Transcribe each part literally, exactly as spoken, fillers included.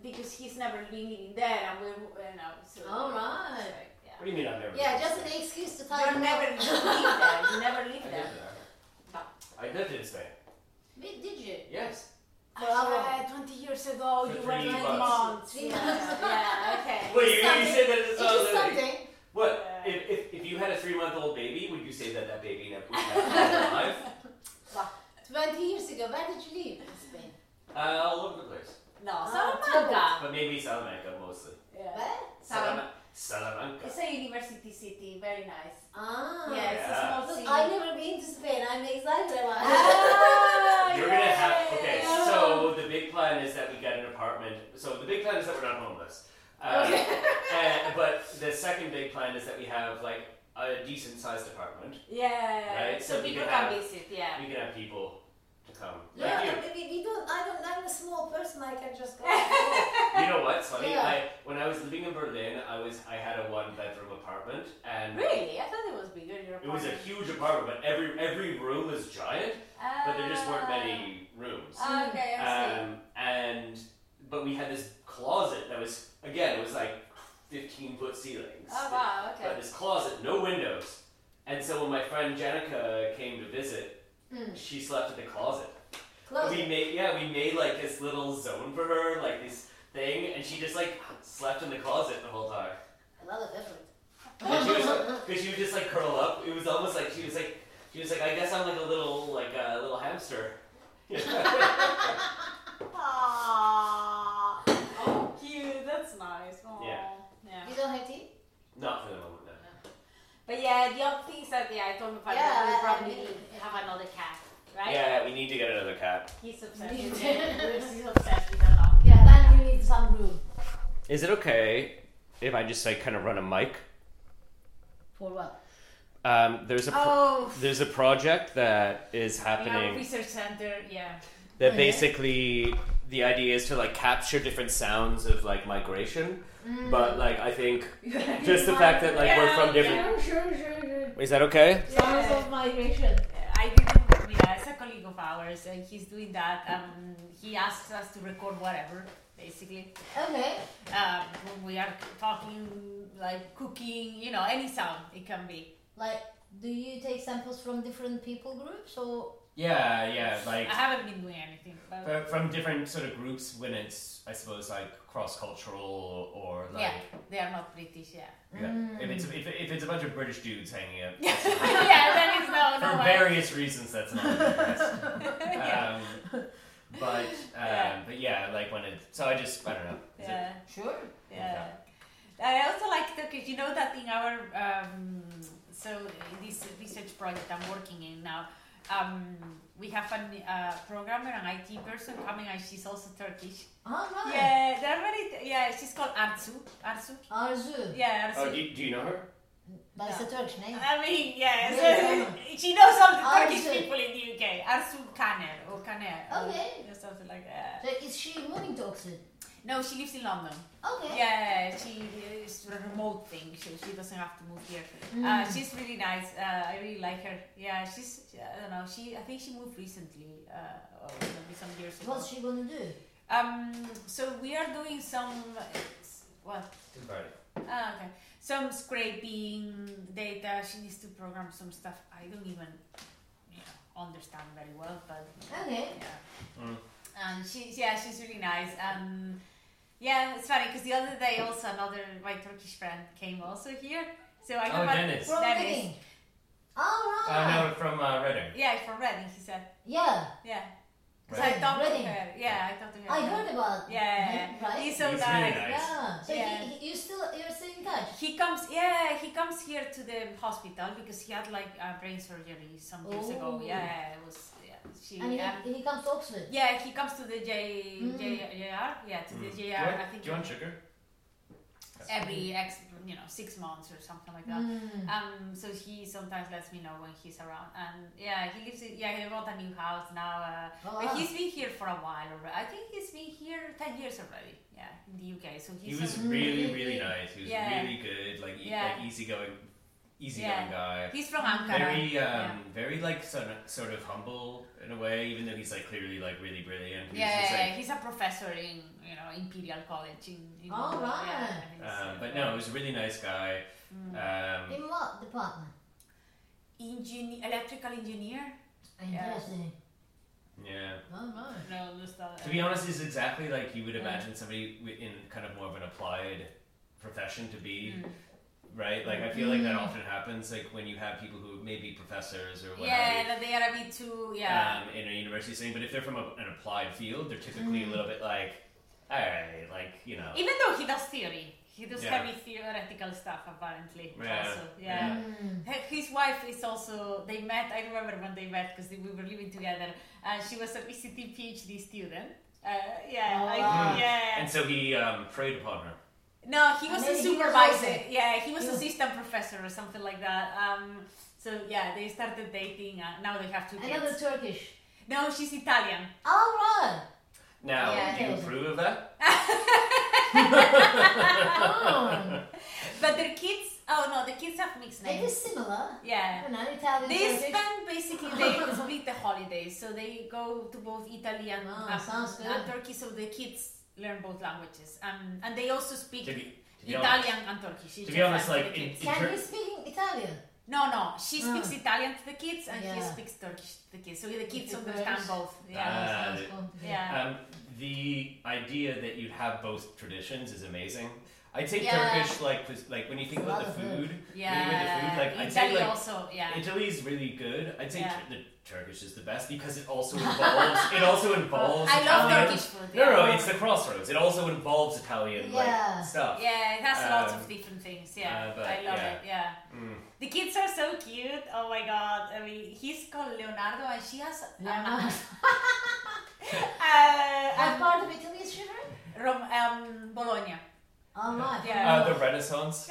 because he's never been in there, and we, you know. So, All right. So, yeah. What do you mean I've never? Yeah, been? just an excuse to tell You you. never lived there. You never I lived lived there. there. No. I lived in Spain. Did did you? Yes. For how long? Uh, twenty years ago, For you three were twenty months. months. Three yeah. months. Yeah, okay. Wait, you, you Something. say that it's It not is living. something. What? Yeah. If, if if you had a three-month-old baby, would you say that that baby never was never alive? Twenty years ago, where did you live in Spain? Uh, all over the place, No, Ah, Salamanca. but maybe Salamanca mostly. Yeah. Where? Salama- Salamanca. It's a university city, very nice. Ah. Yeah, it's a Yeah. small Look, city. I've never been to Spain. I'm excited about it. Ah, You're gonna have okay. yeah. So the big plan is that we get an apartment. So the big plan is that we're not homeless. Uh, Okay. and, but the second big plan is that we have like a decent sized apartment. Yeah, Right, so, so we people can can have- visit, yeah. We can have people to come. Yeah, Like you. but we, we don't. I don't. I'm a small person. I can just go. You know what? It's funny. Yeah. I when I was living in Berlin, I was I had a one bedroom apartment, and Really? I thought it was bigger, your it was a apartment. huge apartment, but every every room was giant, but there just weren't many rooms. Ah, okay, I see. Um, and but we had this closet that was again it was like fifteen foot ceilings. Oh, wow, okay. But this closet, no windows, and so when my friend Jenica came to visit, Mm. she slept in the closet. Close. We made yeah, we made like this little zone for her, like this thing, and she just like slept in the closet the whole time. A lot of effort. And she was because she would just like curl up. It was almost like she was like she was like I guess I'm like a little like a little hamster. Aww. Oh, cute. That's nice. Aww. Yeah. Yeah. You don't have tea? Not for the moment. No. But yeah, the other thing is that yeah, I told my father Yeah, that I- we probably I- have another cat, right? Yeah, we need to get another cat. He's obsessed Me with too. it. He's obsessed with a lot. Yeah, then you need some room. Is it okay if I just like kind of run a mic? For what? Um, there's a pro- Oh, there's a project that is we have a happening research center. Yeah. that Okay. basically the idea is to like capture different sounds of like migration, but like I think just the fact that like we're from different. Sure, sure, sure, sure. Is that okay? Sounds of migration. I didn't. Yeah, it's a colleague of ours, and he's doing that. Um, he asks us to record whatever, basically. Okay. Um, when we are talking, like cooking, you know, any sound it can be. Like, do you take samples from different people groups or? Yeah, yeah, like I haven't been doing anything, but fr- from different sort of groups when it's I suppose like cross cultural or like yeah, they are not British. Yeah. yeah. if it's if, if it's a bunch of British dudes hanging out Yeah, then it's no, no for way. various reasons that's not the best. Yeah. Um, but um, Yeah. but yeah, like when it so I just I don't know. Is it- Yeah. Sure. Yeah. I also like Turkish. You know that in our um, so in this research project I'm working in now, um, we have a uh, programmer, an I T person coming, and she's also Turkish. All right. Yeah, they're very. Yeah, she's called Arzu. Arzu. Arzu. Yeah, Arzu. Oh, do you, do you know her? That's No. a Turkish name. I mean, yeah, Yeah. so she knows some of the Turkish Arzu. people in the U K. Arzu Kaner or Kaner. Okay. Or something like that. So is she moving to Oxford? No, she lives in London. Okay. Yeah, she is a remote thing, so she doesn't have to move here. Mm. Uh, she's really nice. Uh, I really like her. Yeah, she's. I don't know. She. I think she moved recently. Uh, or maybe some years ago. What's she gonna do? Um. So we are doing some. What? Ah, okay. Some scraping data. She needs to program some stuff. I don't even, you know, understand very well, but Okay. yeah. Mm. And she, yeah, she's really nice. Um, yeah, it's funny because the other day also another my Turkish friend came also here. So I Oh, have a- Dennis. From Dennis. Reading. All I right. know from uh, Reading. Yeah, from Reading. He said, Yeah. yeah. Because I Reading, talked Reading. to her. Yeah, I talked to her. I heard about Yeah, him, right? he's so He's nice. really nice. Yeah. So Yeah. He, he, you still you're still in touch? He comes, yeah, he comes here to the hospital because he had like uh, brain surgery some years ago. Oh. Yeah, it was. Yeah, she. And he, um, he comes to Oxford. yeah, he comes to the J, Mm. J, JR. Yeah, to the Mm. J Do you R. want, I think do you want sugar? every ex, you know, six months or something like that. Mm. Um, so he sometimes lets me know when he's around, and yeah, he lives. In, yeah, he bought a new house now. Uh, Oh, but wow. he's been here for a while already. I think he's been here ten years already. Yeah, in the U K. So He he's. was a- really, really nice. He was Yeah. really good, like e- Yeah. like easygoing, easygoing guy. He's from Ankara. Very, um, yeah. very like sort of, sort of humble in a way, even though he's like clearly like really brilliant. He's Yeah, just, yeah, like, yeah, he's a professor in you know Imperial Imperial College in. in Oh, London. right. Yeah, I think so. Um, but no, he was a really nice guy. Mm. Um, In what department? Engin- electrical engineer. Interesting. yeah. Oh, right. No, just uh, To be honest, he's exactly like you would Yeah. imagine somebody wi- in kind of more of an applied profession to be, Mm. right? Like I feel like that Mm. often happens, like when you have people who may be professors or what Yeah, have that they are a bit too. you, Yeah. um, in a university setting. But if they're from a, an applied field, they're typically a Mm. little bit like, all right, like you know. Even though he does theory, he does Yeah. heavy theoretical stuff apparently. Yeah. Also, yeah. Mm. H- His wife is also. They met. I remember when they met because we were living together, and she was a V C T PhD student. Uh, yeah, Oh, I, wow. yeah. And so he um, preyed upon her. No, he was Maybe a he was supervisor. also- Yeah, he was he was- assistant professor or something like that. Um, so yeah, they started dating. Uh, now they have two Another kids. Turkish. No, she's Italian. All right. Now, Yeah, do you okay. approve of that? Oh, But their kids. Oh no, the kids have mixed it names. is similar. Yeah. You know, Italian They Turkish. spend basically they split the holidays, so they go to both Italy and, Oh, um, sounds good. and Turkey. So the kids learn both languages, um, and they also speak To be, to be honest, Italian and Turkish. to be honest, like in, in Can Tur- he speak Italian? no, no, she speaks Ah. Italian to the kids, and he Yeah. speaks Turkish to the kids. So the kids It understand works. both. Yeah, Ah, Sounds the- complicated. yeah. Um, the idea that you'd have both traditions is amazing. I'd say Yeah. Turkish, like, was- like when you think A about lot the of food. food, yeah. when you eat the food, like I'd Italy say like also, yeah. Italy's really good. I'd say Yeah. tur- the Turkish is the best because it also involves it also involves I love Italian. Turkish food. No, Yeah. no, it's the crossroads. It also involves Italian Yeah. like stuff. Yeah, it has lots Um, of different things. Yeah, uh, but, I love yeah. it. Yeah. Mm. The kids are so cute. Oh my god. I mean, he's called Leonardo and she has. Leonardo. Uh, What um, part of Italy is she from? Rom, um, Bologna. All right. Yeah. Uh, the Renaissance.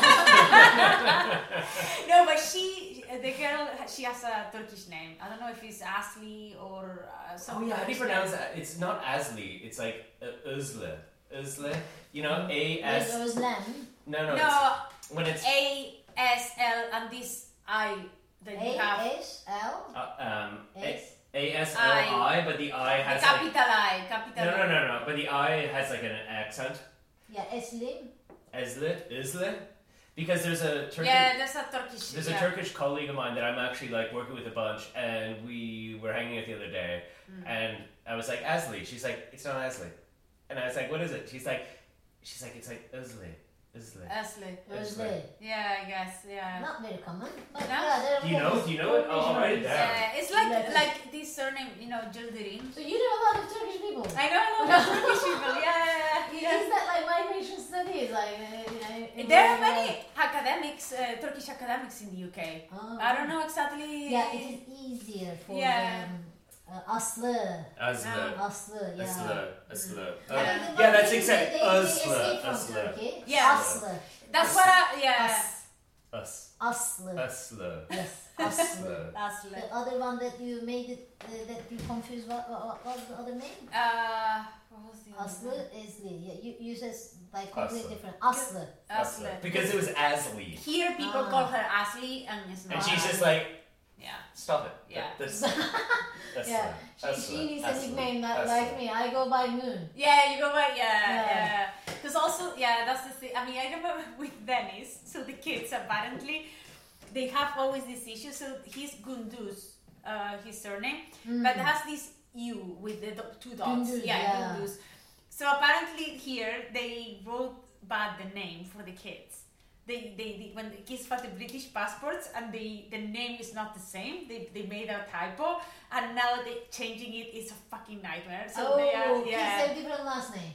No, but she, the girl, she has a Turkish name. I don't know if it's Asli or uh, Oh something. yeah, how do you pronounce that? It's not Asli. It's like uh, Özle. Özle. You know, A There's S. Özlem. No, no. No, It's, when it's A S L and this I that you A have. S L uh, um A S. A S L I, but the I The has like, capital I, capital no, no, I. no, no. But the I has like an accent. Yeah, Eslim. Özle, Özle, because there's a Turkish. Yeah, there's a Turkish. There's yeah. a Turkish colleague of mine that I'm actually like working with a bunch, and we were hanging out the other day, Mm. and I was like, Asli. She's like, it's not Asli, and I was like, what is it? She's like, she's like, it's like Özle, Özle. Asli. Özlem. Yeah, I guess. Yeah. Not very common, but No? yeah, there Do you know? Do you know it? Oh, I'll write it down. Yeah, it's like Yeah. like this surname, you know, Jildirim. So you know a lot of Turkish people. I know a lot of Turkish people. Yeah, yeah, yeah. Is that like migration studies? Like, uh, you know, in There are the- many academics, uh, Turkish academics in the U K. Oh. I don't know exactly. Yeah, it is easier for Yeah. um, uh, Aslı. Özle, Aslı, yeah. Özle, Özle. Yeah, Oh, but the- yeah, that's they- exact. they- they Özle, escape from Özle. Turkey. Yeah. Aslı. That's what I. Yeah. As, Us, Aslı. Özle, Yes, Aslı. Özle. Asli. The other one that you made it, uh, that you confused, what, what, what was the other name? Uh, what was the other Aslı, one? Esli. Yeah, you, you said like completely Aslı. different. Aslı. Asli. Because it was Asli, Here people Ah. call her Asli, and it's not. and she's just like, Yeah. stop it. Yeah. This, Özle, Yeah, she, Özle, she needs a Özle, nickname not Özle. like me. I go by Moon. Yeah, you go by yeah, Yeah. yeah. Because also, yeah, that's the thing. I mean, I remember with Dennis. So the kids apparently, they have always this issue. So he's Gunduz, uh, his surname, Mm. but it has this U with the do- two dots. Gunduz, yeah, yeah. Gunduz. So apparently here they wrote bad the name for the kids. They, they, they when the kids had the British passports and they the name is not the same. They, they made a typo and now they changing it is a fucking nightmare. So oh, they are kids yeah. have different last name.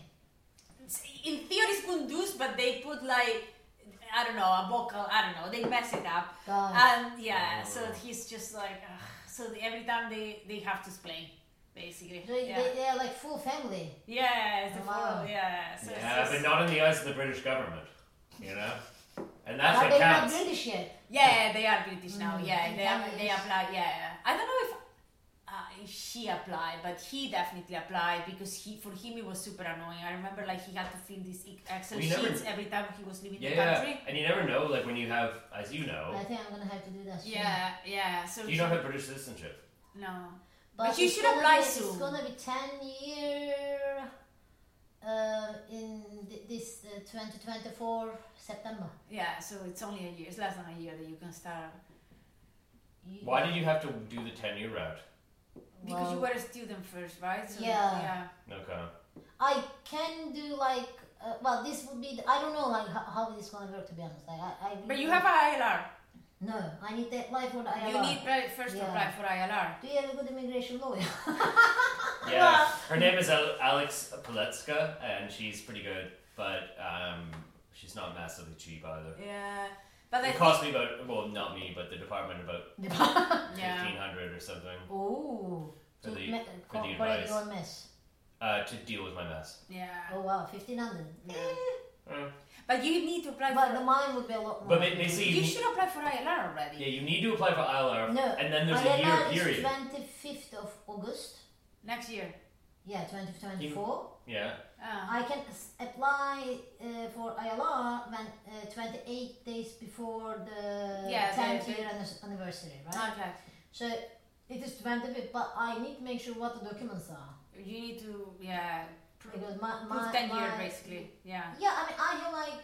In theory, it's Kunduz, but they put like I don't know a vocal. I don't know. They mess it up, God. and yeah. So he's just like ugh. So every time they they have to explain, basically. So Yeah. they, they are like full family. Yeah, it's the Wow. full, yeah. So Yeah, it's but just, not in the eyes of the British government, you know? And that's But what they're not counts. British yet. yeah, they are British now. Mm, Yeah, and they are, families. they apply. Yeah, I don't know if. Uh, if she applied, but he definitely applied because he for him it was super annoying. I remember like he had to fill these Excel We never- sheets every time he was leaving Yeah, the yeah, country. and you never know, like when you have, as you know, I think I'm gonna have to do that soon. Yeah, yeah. So you don't have British citizenship. no. But, But you it's should gonna apply be, soon. It's gonna be ten year uh, in twenty twenty-four September. Yeah, so it's only a year. It's less than a year that you can start. Why did you have to do the ten-year route? Because Well, you were a student first, right? So Yeah. yeah. Okay. I can do like, uh, well, this would be, the, I don't know like how, how this is going to work, to be honest. Like, I, I But really you have an I L R. No, I need to apply for the I L R. You need right, first to Yeah. apply for I L R. Do you have a good immigration lawyer? Yeah. Her name is Al- Alex Paletska, and she's pretty good, but um, she's not massively cheap either. Yeah. But I It cost me about, well, not me, but the department about yeah. fifteen hundred or something Oh, for to the me- for the co- correct advice. your mess. uh, to deal with my mess. Yeah. Oh wow, fifteen hundred. Yeah. Eh, Uh, But you need to apply but for. the mine would be a lot more. But ba- basically, You you need, should apply for I L R already. yeah, you need to apply for I L R, No, and then there's a year I L R is period. twenty-fifth of August. Next year. Yeah, twenty twenty-four. Yeah. Ah. I can s- apply uh, for I L R when uh, twenty-eight days before the Yeah, the- tenth the- year annis- anniversary, right? Okay. So it is twenty-fifth, but I need to make sure what the documents are. You need to yeah prove, Because my, prove my, ten my year basically. Yeah. Yeah, I mean, I have like,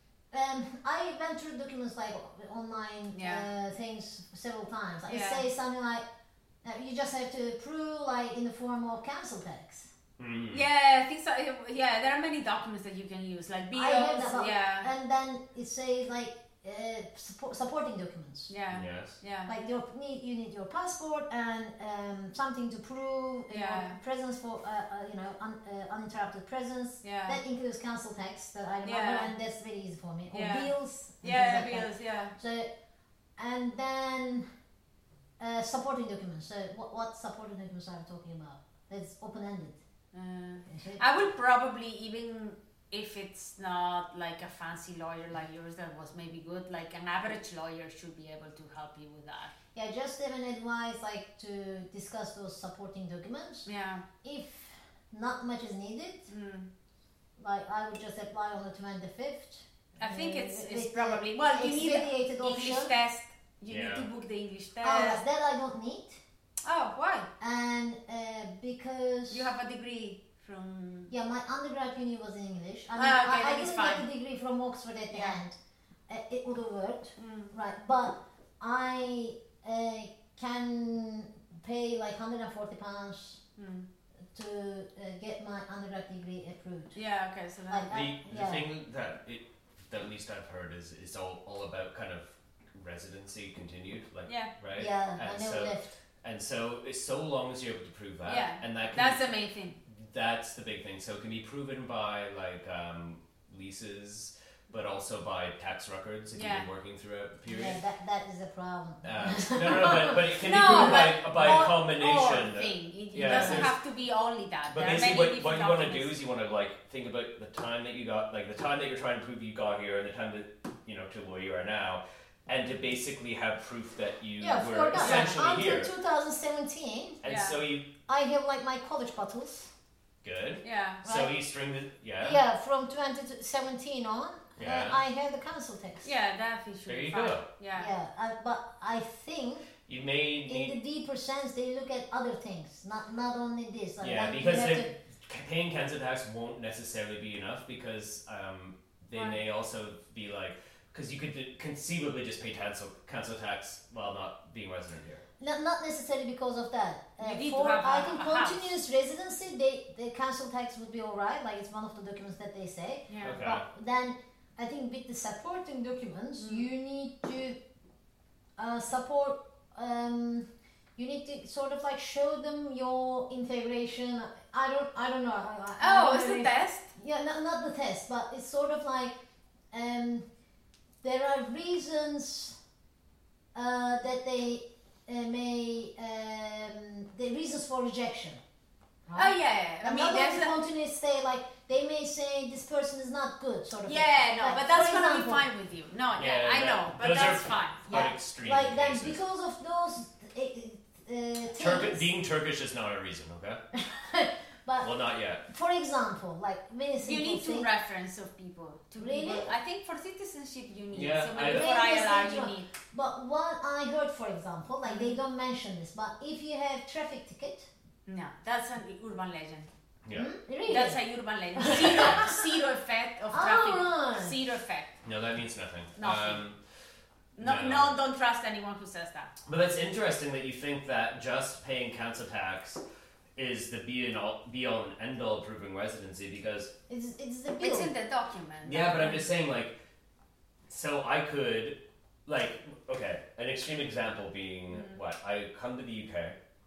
um, I went through documents like online Yeah. uh, things several times. I Yeah. say something like, uh, you just have to prove like in the form of council tax. Mm. Yeah, I think so. Yeah, there are many documents that you can use, like I have bills. that, but- Yeah. And then it says like uh, support, supporting documents. Yeah. Yes. Yeah. Like your need, you need your passport and um, something to prove Yeah. your presence for uh, uh, you know un, uh, uninterrupted presence. Yeah. That includes council tax that I remember, Yeah. and that's very easy for me. Or Yeah. bills. and Yeah, things like that. bills. Yeah. So, and then uh, supporting documents. So, what, what supporting documents are we talking about? It's open-ended. Uh, Is it? I would probably, even if it's not like a fancy lawyer like yours that was maybe good, like an average lawyer should be able to help you with that. Yeah, just even advise like to discuss those supporting documents. Yeah. If not much is needed, Mm. like I would just apply on the twenty-fifth. I think uh, it's with it's the probably well you need expedited English option. test. You Yeah. need to book the English Oh, test. yes, that I don't need, Oh, why? and uh, because You have a degree from. yeah, my undergrad uni was in English. I mean, Ah, okay, I, I then it's didn't get fine. a degree from Oxford at the Yeah. end. Uh, it would have worked. Mm. Right, but I uh, can pay like one hundred forty pounds Mm. to uh, get my undergrad degree approved. Yeah. Okay. So Like, then. The, I- the yeah. thing that it that at least I've heard is is all, all about kind of residency continued, like Yeah. right? Yeah, And I never so left. and so it's so long as you're able to prove that, Yeah. and that can That's be, the main thing. that's the big thing. So it can be proven by like um, leases, but also by tax records if Yeah. you've been working throughout the period. Yeah, that, that is a problem. Uh, no, no, no, but, but it can No, be proven but by, by or- a combination. Or thing. It, it Yeah, doesn't there's- have to be only that. But there are basically, many what, what different you want to do documents. is you want to like think about the time that you got, like the time that you're trying to prove you got here, and the time that you know to where you are now, and to basically have proof that you Yeah, for were that. essentially Until here. twenty seventeen, And Yeah. so you I have like my college bottles. good. Yeah. So Right. you string the yeah. Yeah, from twenty seventeen on, Yeah. uh, I have the council tax. Yeah, that should There be you fine. go. Yeah. Yeah, I, but I think You may in need the D percents they look at other things, not not only this. Like, yeah like you because have they, paying council tax won't necessarily be enough because um, they Why? may also be like because you could conceivably just pay council council tax while not being resident here. Not, not necessarily because of that. Uh, You need to for have I a- think a house. continuous residency, they the council tax would be alright. Like it's one of the documents that they say. Yeah. Okay. But then I think with the supporting documents, Mm. you need to uh, support. Um, you need to sort of like show them your integration. I don't. I don't know. I, I, I Oh, don't it's the really- test. Yeah, not, not the test, but it's sort of like um, there are reasons uh, that they uh, may um, the reasons for rejection. Oh yeah. I And mean, not there's only a. continuous say like they may say this person is not good, sort of. thing. Yeah, no, Like, but that's for gonna be example- fine with you. No, yeah, Yeah, I that- know, but those that's are- fine. Quite Yeah. extreme Like then, cases. because of those uh, uh, Turk- things. being Turkish is not a reason, okay? But Well, not yet. for example, like many You simple need to things. reference of people. To Really? people. I think for citizenship you need. Yeah, so maybe I- for I L R Maybe you it's need. But what I heard, for example, like they don't mention this, but if you have traffic ticket, No, that's an urban legend. Yeah. hmm, really? That's a urban legend. Zero, zero effect of traffic. Oh, right. that means nothing. Nothing. Um, No, No. no, don't trust anyone who says that. but that's interesting that you think that just paying council tax is the be and all, be all and end all of proving residency because It's it's the bill. It's in the document. yeah, but I'm just saying like, so I could like okay, an extreme example being Mhm. what I come to the U K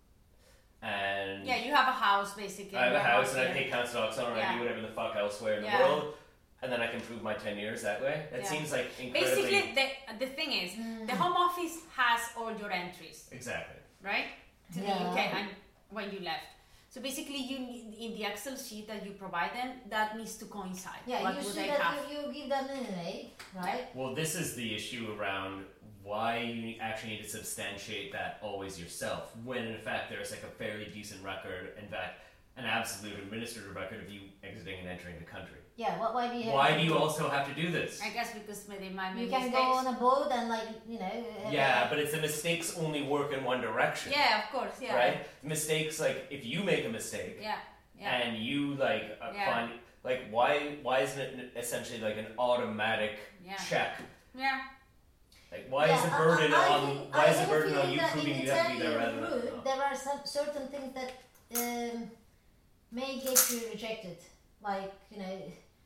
and Yeah, you have a house basically. I have a you're house not and I here. pay council tax on it, I Yeah. do whatever the fuck elsewhere in Yeah. the world, and then I can prove my ten years that way. That Yeah. seems like incredibly Basically, the the thing is, Mm. the Home Office has all your entries, exactly. right, to Yeah. the U K and when you left. So basically, you need, in the Excel sheet that you provide them, that needs to coincide. Yeah, what you would see they that have? you, you give them anyway, right? Well, this is the issue around why you actually need to substantiate that always yourself, when in fact there's like a fairly decent record, in fact, an absolute administrative record of you exiting and entering the country. Yeah. What? Why do you? Have Why to do you also have to do this? I guess because they might make You can mistakes. go on a boat and like you know. uh, Yeah, but it's the mistakes only work in one direction. Yeah, of course. Yeah. Right? Mistakes, like, if you make a mistake, Yeah. Yeah. and you, like, uh, Yeah. find, like, why why isn't it essentially, like, an automatic Yeah. check? Yeah. Like, why Yeah, is the I- burden I, I on, think, why I is the have a burden on feeling you that proving in you have to be there Italian rather than... route, no. there are some certain things that um, may get you rejected, like you know.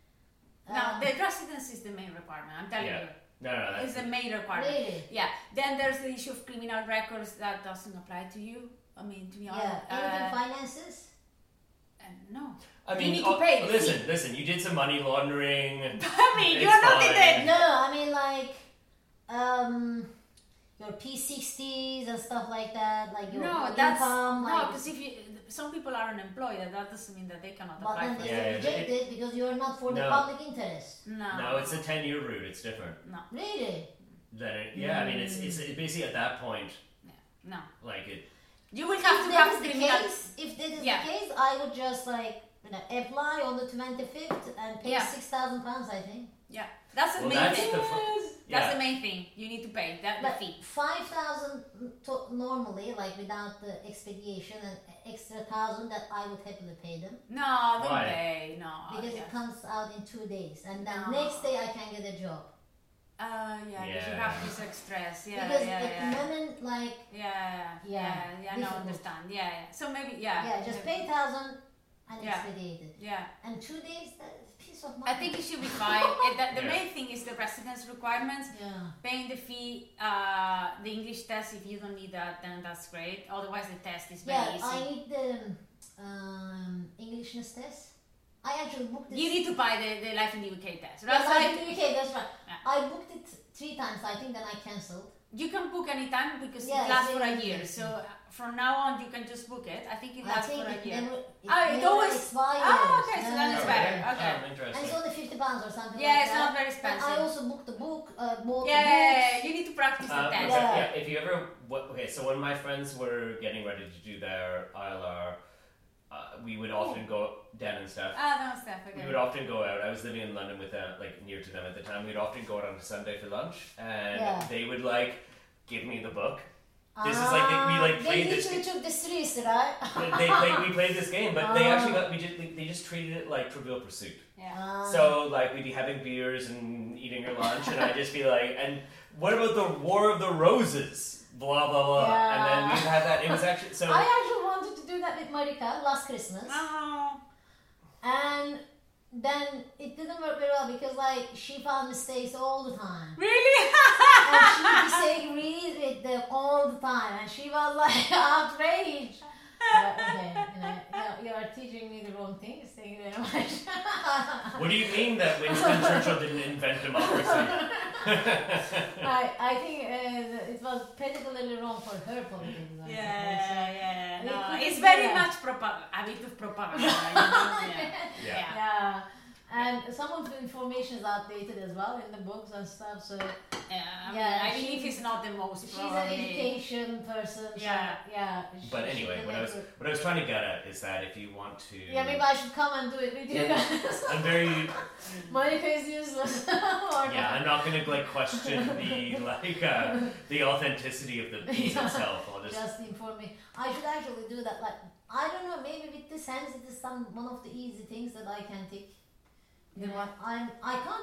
No, um, the residency is the main requirement. I'm telling Yeah. you, No, no, that's... it's the main requirement. Really? Yeah. Then there's the issue of criminal records that doesn't apply to you. I mean, to be Yeah. honest. Anything Uh, finances? uh, no. I You mean, need to oh, pay the listen, listen, you did some money laundering. I mean, It's you're not in fine. the. No, I mean like um, your P sixties and stuff like that, like your No, your that's income, no, like. because if you, some people are unemployed, and that doesn't mean that they cannot But apply then for they it. Yeah, get yeah, rejected because you are not for the No. public interest. No. No, it's a ten-year route, it's different. No. Really? Then it, yeah, I mean, it's, it's it's basically at that point, No. like, it... You will have If to that have is the criminal. case, if that is Yeah. the case, I would just like you know, apply on the twenty-fifth and pay Yeah. six thousand pounds. I think. Yeah. That's the Well, main that's thing. the fu- That's yeah. the main thing. You need to pay that the But fee. five thousand to- normally, like without the expedition, and extra thousand that I would happily pay them No, don't Why? pay. No. because yeah. it comes out in two days, and then No. next day I can get a job. Uh, yeah, because you Yeah. have this stress. Yeah, because yeah, at yeah. the moment, like Yeah, yeah, Yeah, yeah, yeah, no, difficult. understand. Yeah, yeah. So maybe, yeah. yeah, just pay thousand and Yeah. expedited, Yeah. and two days that is piece of money. I think it should be fine. It, the the Yeah. main thing is the residence requirements. Yeah. Paying the fee, uh, the English test, if you don't need that, then that's great. Otherwise, the test is very Yeah, easy. I need the um, Englishness test. I actually booked it. You need to buy the, the Life in the U K test. Yeah, That's like like, in the U K, that's right. Yeah. I booked it three times. I think then I cancelled. you can book anytime because Yeah, it lasts it's for a very year. easy. So uh, from now on, you can just book it. I think it I lasts think for a it year. never, it Oh, it never always- expires. Oh, okay, so No, then no, it's no. better. okay. Okay. Oh, And interesting. it's only fifty pounds or something Yeah, like it's that. not very And expensive. I also booked the book, uh, bought Yeah, the books. you need to practice the Um, test. okay, Yeah. yeah, if you ever, what, okay, so when my friends were getting ready to do their I L R, uh, we would often go down and stuff. Ah, no, Steph, okay. We would often go out. I was living in London with them, like near to them at the time. We'd often go out on a Sunday for lunch, and Yeah. they would like give me the book. This is like they- we, like, Ah, played They this- literally took the streets, right? They, they played, we played this game, but they Ah. actually got we just they just treated it like Trivial Pursuit. Yeah. Ah. So like we'd be having beers and eating your lunch, and I'd just be like, and what about the War of the Roses? Blah blah blah, Yeah. and then we'd have that. It was actually so. I actually wanted to do that with Marika last Christmas. Oh. And then it didn't work very well because like she found mistakes all the time. Really? And she disagreed with them all the time, and she was like outraged. But, okay, you know, you, you are teaching me the wrong things. Thank you very much. What do you mean that Winston Churchill didn't invent democracy? I, I think uh, it was particularly wrong for her politics. I Yeah, suppose. yeah, We no, couldn't it's do very that. much propaganda, a bit of propaganda, you know? Yeah. Yeah. Yeah. Yeah, and some of the information is outdated as well in the books and stuff. So Yeah, I, Yeah, mean, I she- believe it's not the most she's an probably. education person. So Yeah. yeah. But she- anyway, she what I was did it. what I was trying to get at is that if you want to, Yeah, maybe I should come and do it with you guys. I'm very Monica is useless. Or yeah. I'm not gonna like question the like uh, the authenticity of the piece Yeah. itself. I'll just Just inform me. I should actually do that. Like I don't know. Maybe with this hands, it is some one of the easy things that I can take. You know, Yeah. I'm I can't